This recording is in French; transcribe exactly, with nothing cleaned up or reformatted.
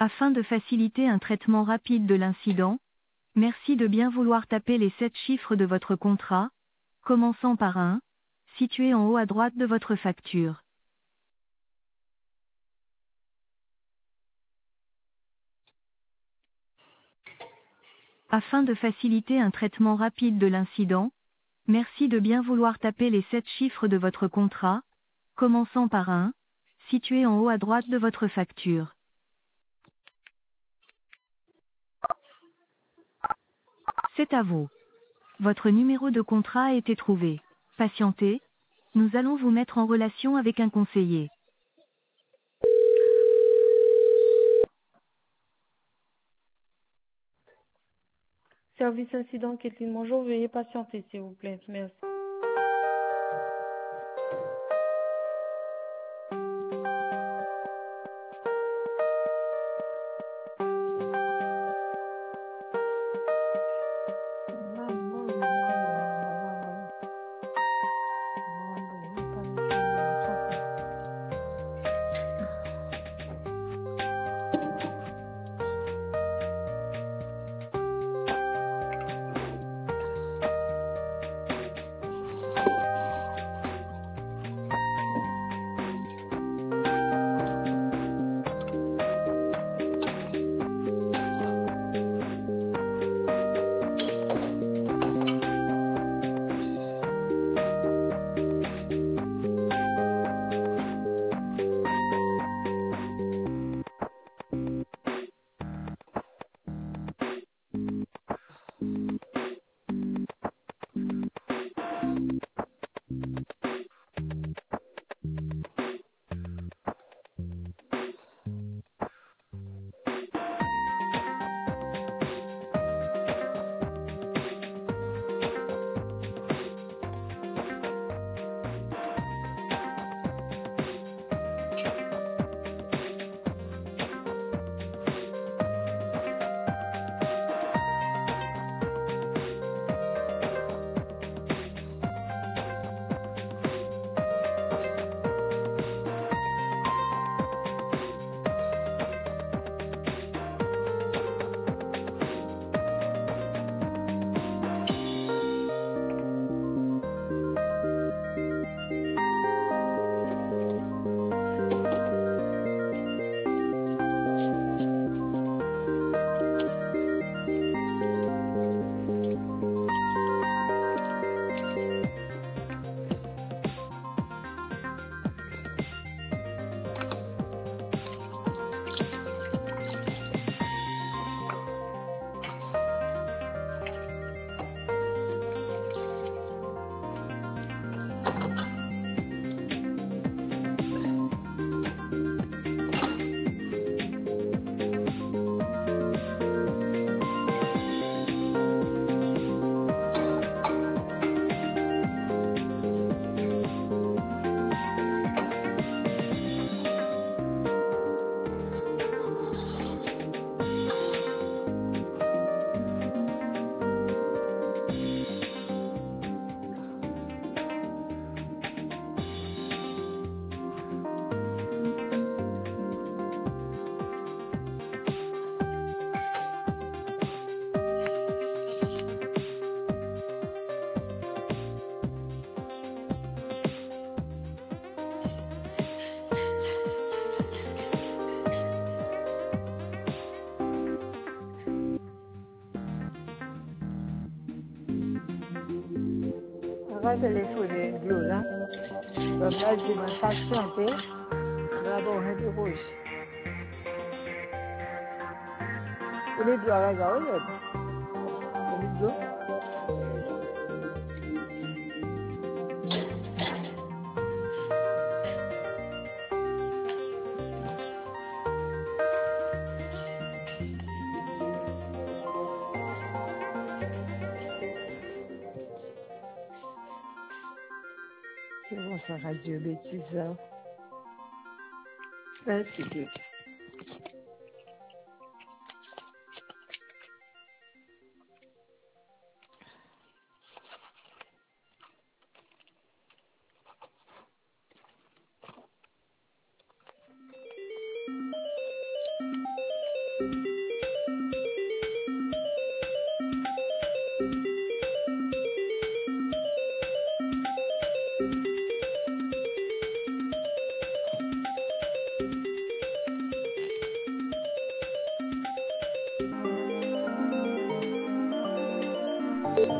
Afin de faciliter un traitement rapide de l'incident, merci de bien vouloir taper les sept chiffres de votre contrat, commençant par un, situé en haut à droite de votre facture. Afin de faciliter un traitement rapide de l'incident, merci de bien vouloir taper les sept chiffres de votre contrat, commençant par un, situé en haut à droite de votre facture. C'est à vous. Votre numéro de contrat a été trouvé. Patientez, nous allons vous mettre en relation avec un conseiller. Service incident, Kathleen, bonjour, veuillez patienter, s'il vous plaît. Merci. va téléphoner de l'eau là. Donc là, je demande patienter. D'abord, on est de rouge. Il est doigt à la gauche. Il est doigt. C'est bon, ça radio bêtise là. Merci Dieu.